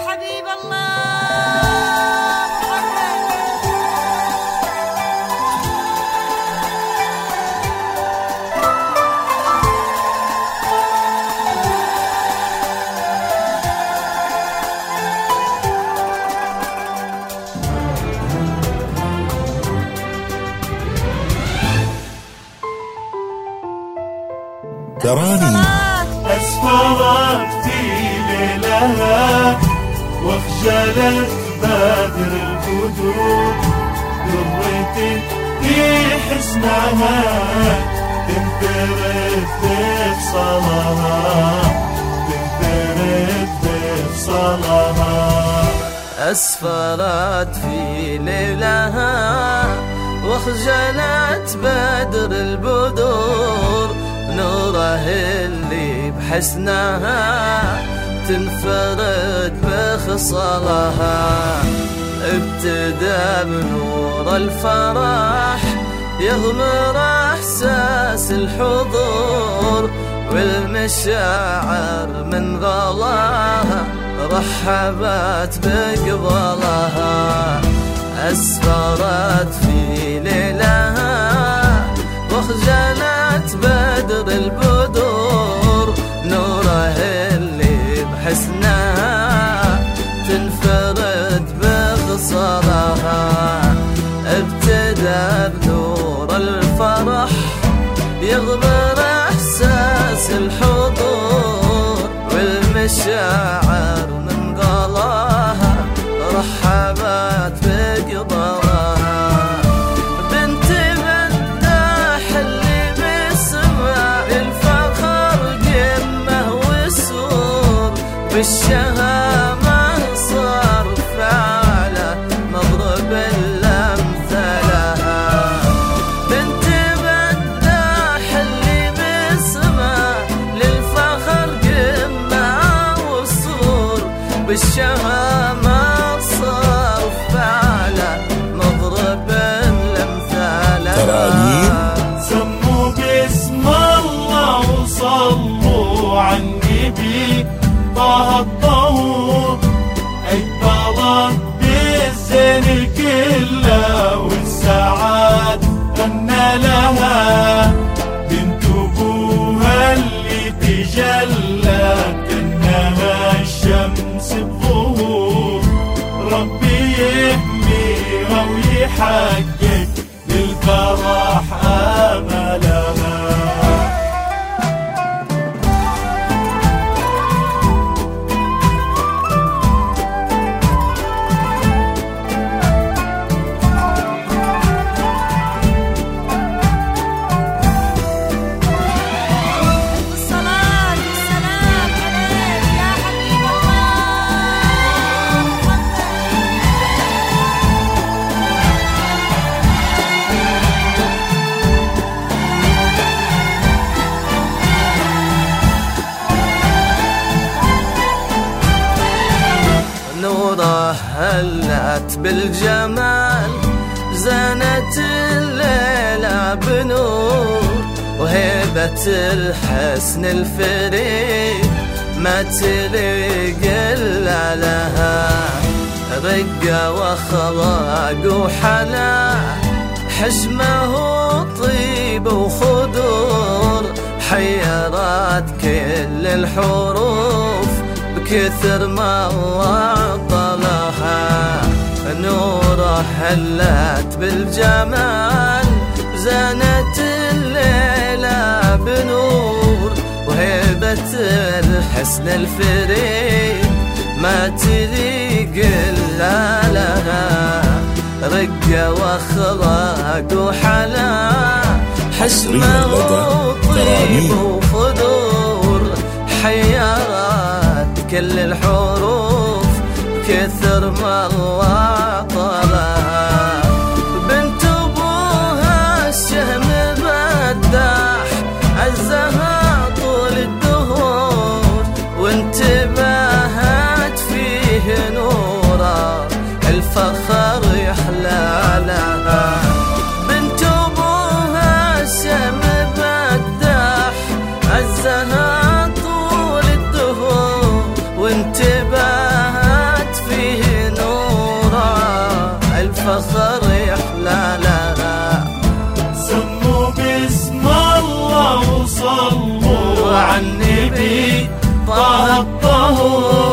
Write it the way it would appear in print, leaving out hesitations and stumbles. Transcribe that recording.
حبيب الله. تراني أسفرت في ليلها واخجلت بدر البدور، درتي في حسنها تنفرد بفصلها، تنفرد بفصلها. أسفرت في ليلها واخجلت بدر البدور، نوره اللي بحسنها تنفرد بخصالها. ابتدى بنور الفرح يغمر احساس الحضور، والمشاعر من غلاها رحبت بقبلها. أسفرت في ليلها واخجلت بدر البدور، نوره اللي بحسنها تنفرد بخصالها. ابتدى بنور الفرح يغمر احساس الحضور، والمشاعر من غلاها رحبت بقبلها. بنت مداح اللي باسمها الفخر قمه وسور، بالشهامة صار فعله مضرب الأمثلها. بنت مداح اللي باسمها للفخر قمه وسور، بالشهامة صار فعله مضرب الأمثلها. سموا باسم الله وصلوا على النبي طه الطهور، اقبلت بالزين كله والسعاد غنى لها. بنت ابوها اللي تجلت انها الشمس بظهور، ربي يحميها ويحقق للفرح املها. نوره هلت بالجمال زانت الليلة بنور، وهيبة الحسن الفريد ما تليق إلا لها. رقة وخلاق وحلا حشمه طيب وخدور، حيرت كل الحروف بكثر ما وطلها. نوره هلت بالجمال زانت الليلة بنور، وهيبة الحسن الفريد ما تليق إلا لها. رقة وأخلاق وحلا حشمه طيب وخدور، حيرت كل الحروف كثر ما الله طلها. بنت ابوها الشهم مداح عزها طول الدهور، وانتبهت فيه نورا الفخر يحلى لها. بنت ابوها الشهم مداح عزها طول الدهور، وانتبهت الفخر إحلالها. سموا باسم الله وصلوا على النبي طه الطهور.